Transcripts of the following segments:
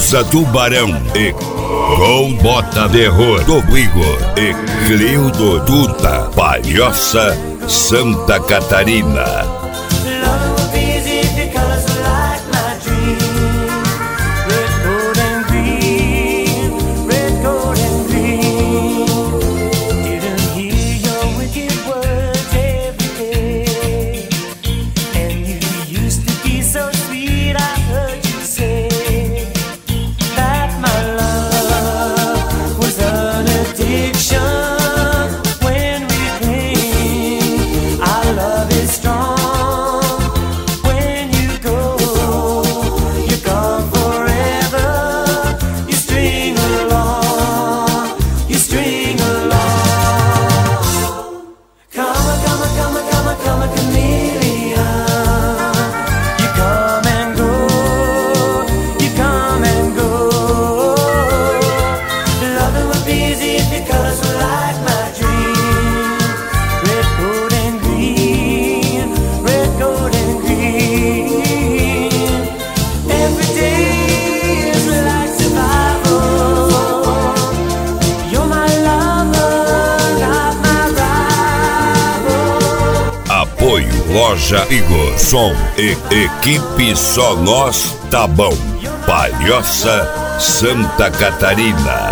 Pizza Tubarão e Gol Bota de Rodrigo e Cleudo Duta, Palhoça, Santa Catarina. Loja Igor, som e equipe Só Nós Tá Bom, Palhoça, Santa Catarina.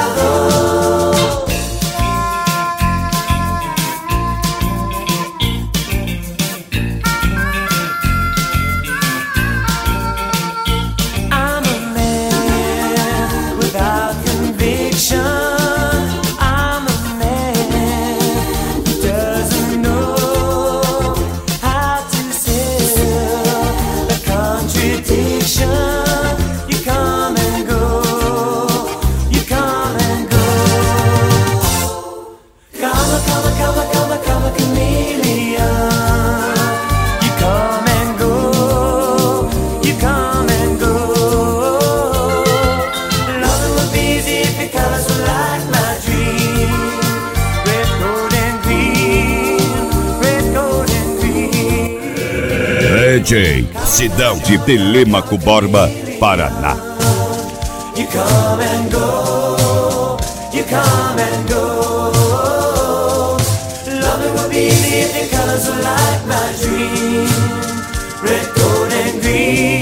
DJ Sidão de Telêmaco Borba, Paraná. You come and go, you come and go. Love it would be the colors of light, my dream. Red, gold and green.